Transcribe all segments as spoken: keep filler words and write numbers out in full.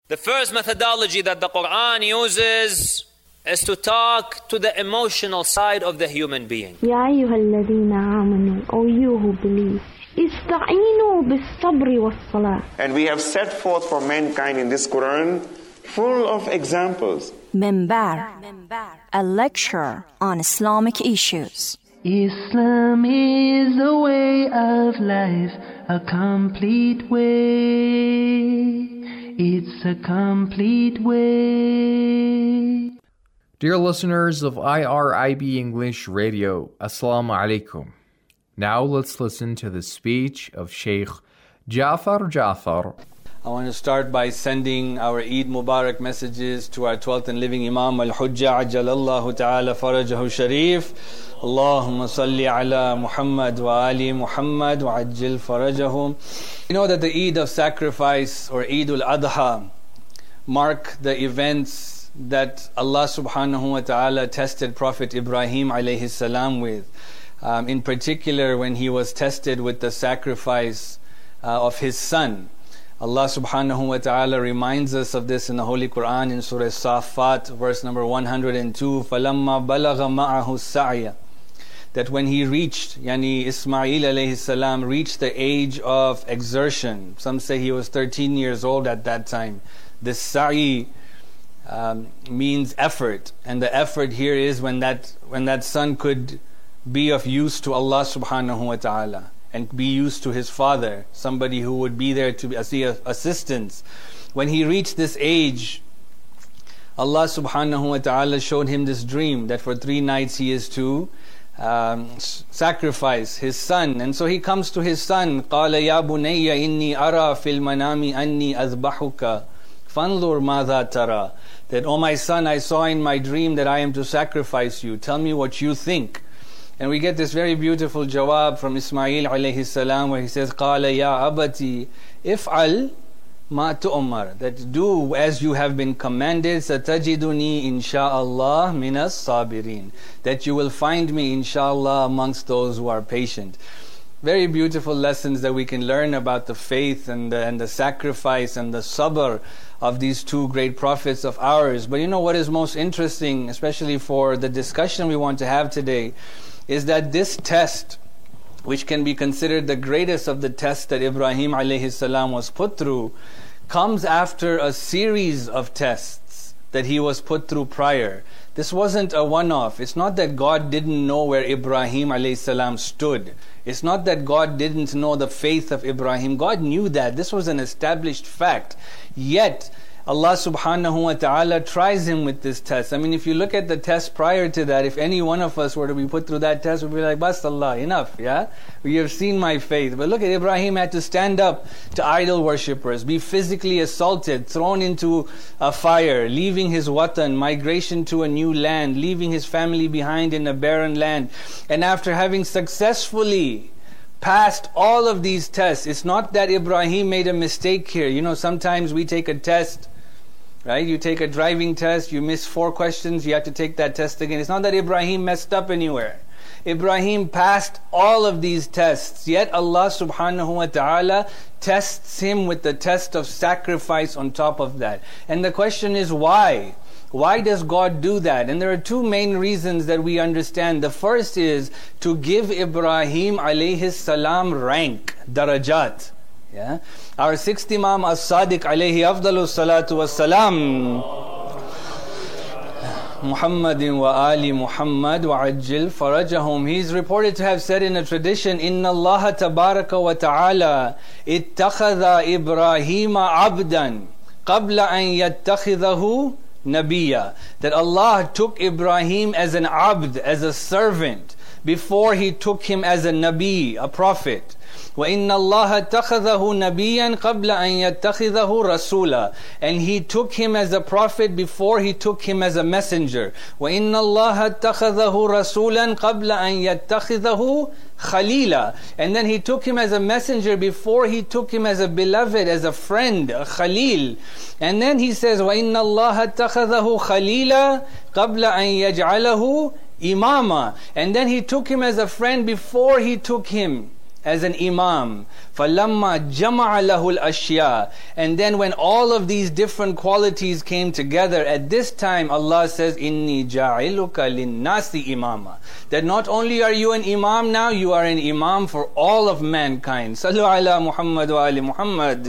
The first methodology that the Quran uses is to talk to the emotional side of the human being. Ya ayyuhalladhina amanu, O you who believe, ista'inu bis-sabri was-salah. And we have set forth for mankind in this Quran full of examples. Minbar, a lecture on Islamic issues. Islam is a way of life, a complete way. It's a complete way. Dear listeners of I R I B English Radio, Assalamu alaikum. Now let's listen to the speech of Sheikh Jafar Jafar. I want to start by sending our Eid Mubarak messages to our twelfth and living Imam Al-Hujjah Ajjalallahu Ta'ala Farajahu Sharif. Allahumma salli ala Muhammad wa ali Muhammad wa ajjil farajahum. You know that the Eid of sacrifice or Eid al-Adha mark the events that Allah subhanahu wa ta'ala tested Prophet Ibrahim alayhi salam with. Um, in particular when he was tested with the sacrifice uh, of his son. Allah subhanahu wa ta'ala reminds us of this in the Holy Quran in Surah Safat, verse number one hundred two. فَلَمَّا بَلَغَ مَعَهُ السَّعْيَ, that when he reached, yani Ismail alayhi salam reached the age of exertion. Some say he was thirteen years old at that time. This sa'i um, means effort, and the effort here is when that when that son could be of use to Allah subhanahu wa ta'ala and be used to his father, somebody who would be there to see assistance. When he reached this age, Allah subhanahu wa ta'ala showed him this dream that for three nights he is to um, sacrifice his son. And so he comes to his son, قَالَ يَا بُنَيَّ إِنِّي أَرَى فِي الْمَنَامِ أَنِّي أَذْبَحُكَ فَانْظُرْ مَاذَا تَرَى, that, oh my son, I saw in my dream that I am to sacrifice you. Tell me what you think. And we get this very beautiful jawab from Ismail alayhi salam where he says, قَالَ يَا أَبَتِي إِفْعَلْ مَا تُؤْمَرْ, that do as you have been commanded, سَتَجِدُنِي إِنْ شَاءَ اللَّهِ مِنَ الصَّابِرِينَ, that you will find me inshallah amongst those who are patient. Very beautiful lessons that we can learn about the faith and the, and the sacrifice and the sabr of these two great prophets of ours. But you know what is most interesting, especially for the discussion we want to have today, is that this test, which can be considered the greatest of the tests that Ibrahim alayhi salam was put through, comes after a series of tests that he was put through prior. This wasn't a one-off. It's not that God didn't know where Ibrahim alayhi salam stood. It's not that God didn't know the faith of Ibrahim. God knew that. This was an established fact. Yet, Allah subhanahu wa ta'ala tries him with this test. I mean, if you look at the test prior to that, if any one of us were to be put through that test, we'd be like, Bas Allah, enough, yeah? We have seen my faith. But look at Ibrahim had to stand up to idol worshippers, be physically assaulted, thrown into a fire, leaving his watan, migration to a new land, leaving his family behind in a barren land. And after having successfully passed all of these tests, it's not that Ibrahim made a mistake here. You know, sometimes we take a test, right? You take a driving test, you miss four questions, you have to take that test again. It's not that Ibrahim messed up anywhere. Ibrahim passed all of these tests, yet Allah subhanahu wa ta'ala tests him with the test of sacrifice on top of that. And the question is why? Why does God do that? And there are two main reasons that we understand. The first is to give Ibrahim alayhi salam rank, darajat. Yeah? Our sixth Imam As-Sadiq alayhi afdalu salatu was-salam, Muhammadin wa ali Muhammad wa ajjil farajahum, he is reported to have said in a tradition, Inna Allah tabaraka wa ta'ala ittakhadha Ibrahima abdan qabla an yattakhidahu Nabiya, that Allah took Ibrahim as an abd, as a servant, before He took him as a Nabi, a prophet. وَإِنَّ اللَّهَ اتَّخَذَهُ نَبِيًّا قَبْلَ أَن يَتَّخِذَهُ رَسُولًا, and He took him as a prophet before He took him as a messenger. وَإِنَّ اللَّهَ اتَّخَذَهُ رَسُولًا قَبْلَ أَن يَتَّخِذَهُ Khalila, and then He took him as a messenger before He took him as a beloved, as a friend, a Khalil. And then He says, وَإِنَّ اللَّهَ اتَّخَذَهُ خَلِيلًا قَبْلَ أَن يَجْعَلَهُ imama, and then He took him as a friend before He took him as an imam. فَلَمَّا جَمَعَ لَهُ الْأَشْيَاءِ. And then when all of these different qualities came together, at this time Allah says, إِنِّي جَاعِلُكَ لِلنَّاسِ إِمَامًا. That not only are you an imam now, you are an imam for all of mankind. Sallu ala Muhammad wa ali Muhammad.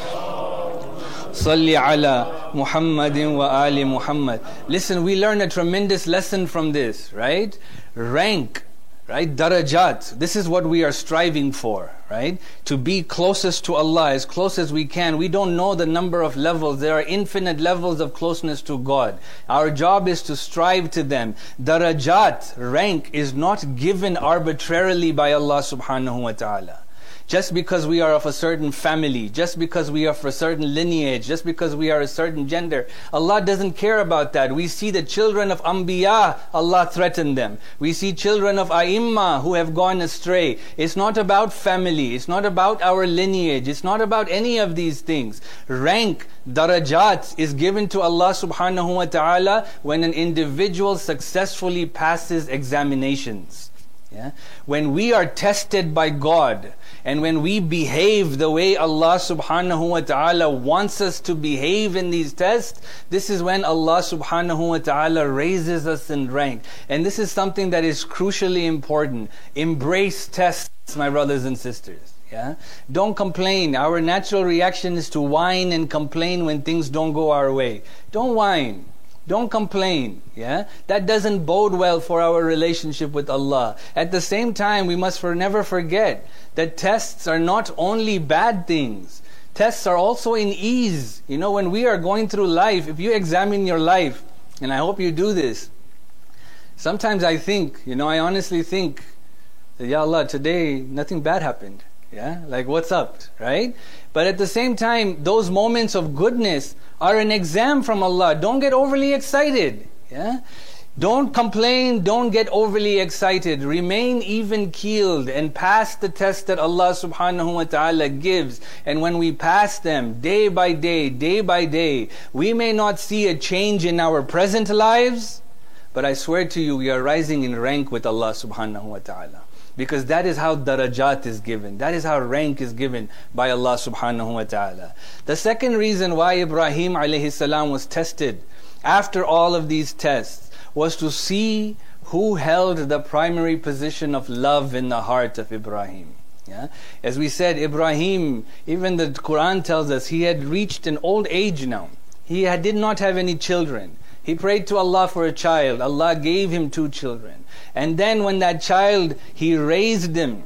Salli ala Muhammadin wa ali Muhammad. Listen, we learn a tremendous lesson from this, right? Rank, right? Darajat. This is what we are striving for, right? To be closest to Allah, as close as we can. We don't know the number of levels. There are infinite levels of closeness to God. Our job is to strive to them. Darajat, rank, is not given arbitrarily by Allah subhanahu wa ta'ala. Just because we are of a certain family, just because we are of a certain lineage, just because we are a certain gender, Allah doesn't care about that. We see the children of Anbiya, Allah threatened them. We see children of A'immah who have gone astray. It's not about family, it's not about our lineage, it's not about any of these things. Rank, darajat, is given to Allah subhanahu wa ta'ala when an individual successfully passes examinations. Yeah? When we are tested by God, and when we behave the way Allah subhanahu wa ta'ala wants us to behave in these tests, this is when Allah subhanahu wa ta'ala raises us in rank. And this is something that is crucially important. Embrace tests, my brothers and sisters. Yeah? Don't complain. Our natural reaction is to whine and complain when things don't go our way. Don't whine. Don't complain, yeah? That doesn't bode well for our relationship with Allah. At the same time, we must for never forget that tests are not only bad things. Tests are also in ease. You know, when we are going through life, if you examine your life, and I hope you do this, sometimes I think, you know, I honestly think that, Ya Allah, today nothing bad happened. Yeah, like what's up, right? But at the same time, those moments of goodness are an exam from Allah. Don't get overly excited. Yeah, don't complain. Don't get overly excited. Remain even keeled and pass the test that Allah subhanahu wa ta'ala gives. And when we pass them day by day, day by day, we may not see a change in our present lives, but I swear to you, we are rising in rank with Allah subhanahu wa ta'ala. Because that is how darajat is given. That is how rank is given by Allah subhanahu wa ta'ala. The second reason why Ibrahim alayhi salam was tested after all of these tests was to see who held the primary position of love in the heart of Ibrahim. Yeah? As we said, Ibrahim, even the Quran tells us, he had reached an old age now. He had, did not have any children. He prayed to Allah for a child. Allah gave him two children. And then when that child, he raised him,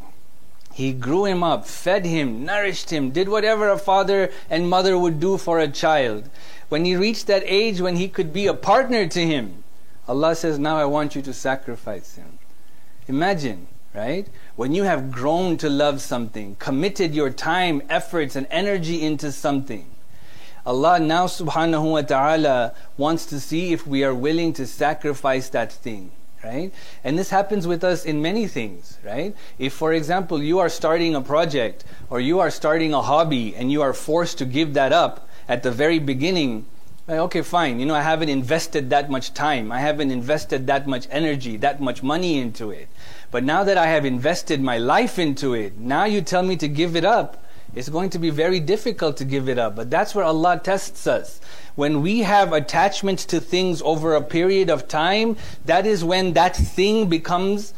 he grew him up, fed him, nourished him, did whatever a father and mother would do for a child. When he reached that age when he could be a partner to him, Allah says, now I want you to sacrifice him. Imagine, right? When you have grown to love something, committed your time, efforts and energy into something, Allah now subhanahu wa ta'ala wants to see if we are willing to sacrifice that thing, right? And this happens with us in many things, right? If, for example, you are starting a project or you are starting a hobby and you are forced to give that up at the very beginning, like, okay, fine, you know, I haven't invested that much time, I haven't invested that much energy, that much money into it. But now that I have invested my life into it, now you tell me to give it up. It's going to be very difficult to give it up. But that's where Allah tests us. When we have attachment to things over a period of time, that is when that thing becomes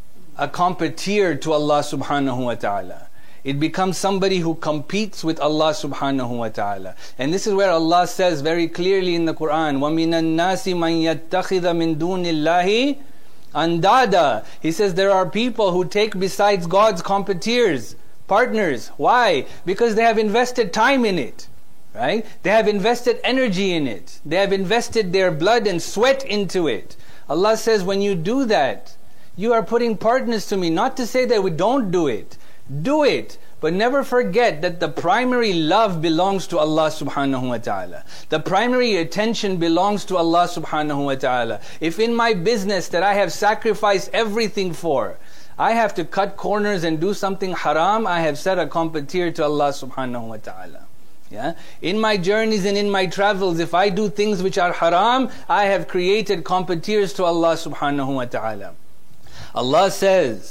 a competitor to Allah subhanahu wa ta'ala. It becomes somebody who competes with Allah subhanahu wa ta'ala. And this is where Allah says very clearly in the Quran, وَمِنَ النَّاسِ مَنْ يَتَّخِذَ مِن دُونِ اللَّهِ أَنْدَادًا. He says there are people who take besides God's competitors, partners. Why? Because they have invested time in it, right? They have invested energy in it. They have invested their blood and sweat into it. Allah says, when you do that, you are putting partners to me. Not to say that we don't do it. Do it. But never forget that the primary love belongs to Allah subhanahu wa ta'ala. The primary attention belongs to Allah subhanahu wa ta'ala. If in my business that I have sacrificed everything for, I have to cut corners and do something haram, I have set a competitor to Allah subhanahu wa ta'ala. Yeah? In my journeys and in my travels, if I do things which are haram, I have created competitors to Allah subhanahu wa ta'ala. Allah says,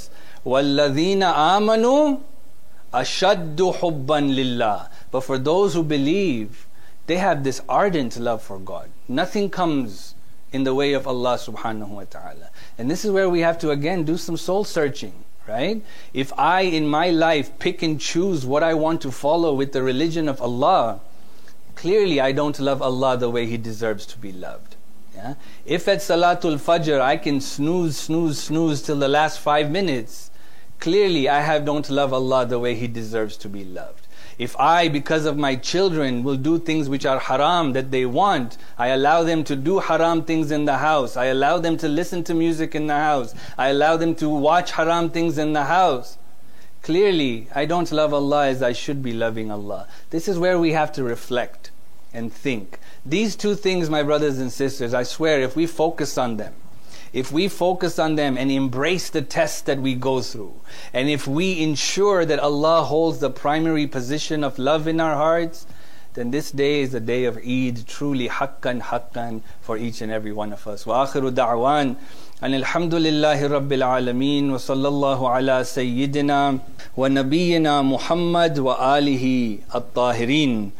وَالَّذِينَ آمَنُوا أَشَدُّ حُبًّا لِلَّهِ. But for those who believe, they have this ardent love for God. Nothing comes in the way of Allah subhanahu wa ta'ala. And this is where we have to again do some soul searching, right? If I in my life pick and choose what I want to follow with the religion of Allah, clearly I don't love Allah the way He deserves to be loved. Yeah? If at Salatul Fajr I can snooze, snooze, snooze till the last five minutes, clearly I have don't love Allah the way He deserves to be loved. If I, because of my children, will do things which are haram that they want, I allow them to do haram things in the house, I allow them to listen to music in the house, I allow them to watch haram things in the house, clearly I don't love Allah as I should be loving Allah. This is where we have to reflect and think. These two things, my brothers and sisters, I swear, if we focus on them, if we focus on them and embrace the tests that we go through, and if we ensure that Allah holds the primary position of love in our hearts, then this day is the day of Eid, truly haqqan haqqan for each and every one of us. Wa akhiru da'wan an alhamdulillahi rabbil alameen wa sallallahu ala sayyidina wa nabiyyina Muhammad wa alihi at-tahirin.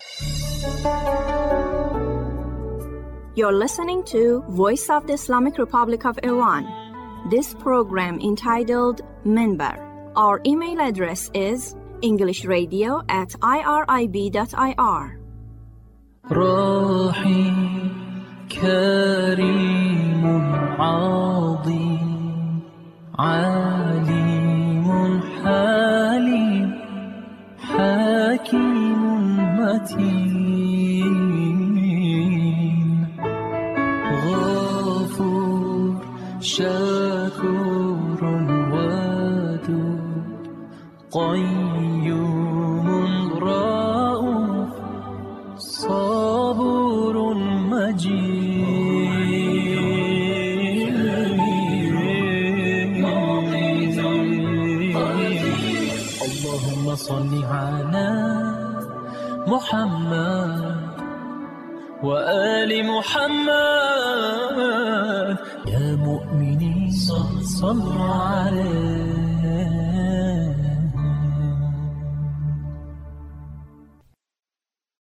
You're listening to Voice of the Islamic Republic of Iran. This program entitled Minbar. Our email address is englishradio at irib dot ir. راحي كريم عظيم عليم حليم حكيم متين غفور شكور ودود قيوم رؤوف صبور مجيد اللهم صل على محمد وآل محمد يا مؤمنين صلوا عليه